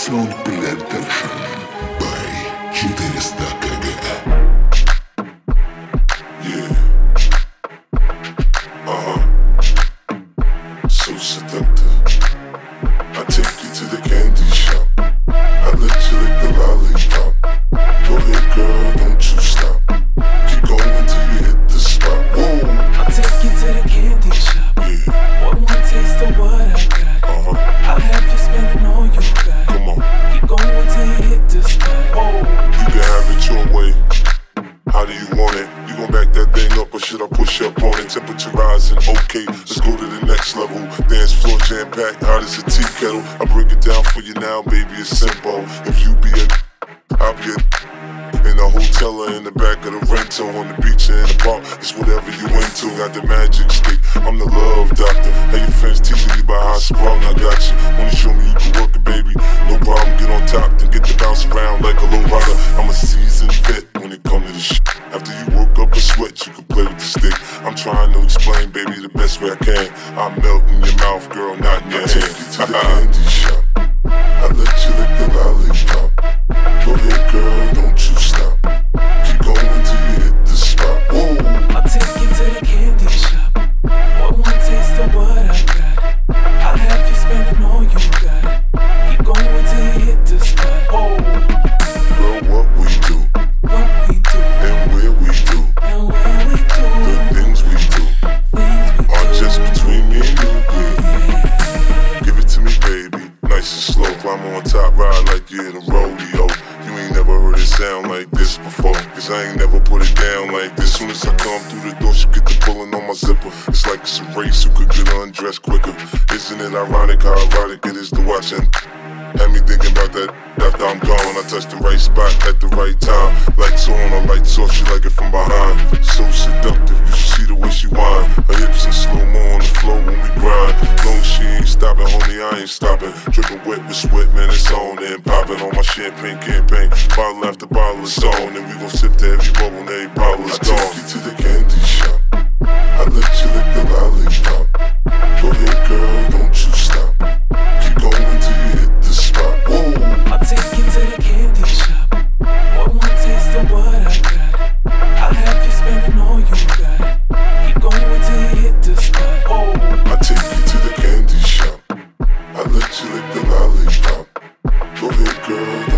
Sound Plantation by 400 kg. Yeah. So seductive. I take you to the candy shop. I let you lick the lollipop. Go ahead, girl, don't you stop. Keep going till you hit the spot. Whoa. I'll take you to the candy shop. Yeah. For one taste of what I got. I'll have you spending all you got. Come on. Keep going till you hit the spot. Whoa. You can have it your way. How do you want it? You gon' back that thing up or should I push up on it? Temperature rising, okay, let's go to the next level. Dance floor jam-packed, hot as a tea kettle. I break it down for you now, baby, it's simple. If you be I'll be in the hotel or in the back of the rental, on the beach or in the park, it's whatever you into. Got the magic stick, I'm the love doctor. Hey, your friends teasing you about how I sprung, I got you. Wanna show me you can work it, baby? No problem, get on top, then get to bounce around like a low rider. I'm a seasoned vet when it comes to the shit. After you work up a sweat, you can play with the stick. I'm trying to explain, baby, the best way I can. I melt in your mouth, girl, not in your hand. Take you to the candy shop. I let you lick the lollipop. Go ahead, girl, don't you stop. Keep going till you hit the spot. Whoa. I'll take you to the candy shop. For one taste of what I got. I'll have you spending all you got. Keep going till you hit the spot. Whoa. Girl, what we do, What we do, and where we do, and where we do, the things we do, things we are do. just between me and you. Yeah. Give it to me, baby, nice and slow. Climb on top, ride like you're in a rodeo. You ain't never heard it sound like this before, cause I ain't never put it down like this. Soon as I come through the door, she get the pulling on my zipper. It's like it's a race, who could get undressed quicker. Isn't it ironic how erotic it is to watch and had me thinking about that after I'm gone. I touched the right spot at the right time. Lights on or lights off, she like it from behind. So seductive, you should see the way she whine. Her hips in slow-mo on the floor when we grind. Long as she ain't stopping, homie, I ain't stopping. Dripping wet with sweat, man, it's on. And popping on my champagne campaign. Bottle after bottle is on. And we gon' sip the every bubble and every bottle is gone. I take you to the candy shop. I let you lick the lollipop. Go ahead, girl, don't you stop. Keep going till you hit the spot. Whoa. I'll take you to the candy shop. For one taste of what I got. I'll have you spending all you got. Keep going till you hit the spot. Whoa. I take you to the candy shop. I let you lick the lollipop. Go ahead, girl,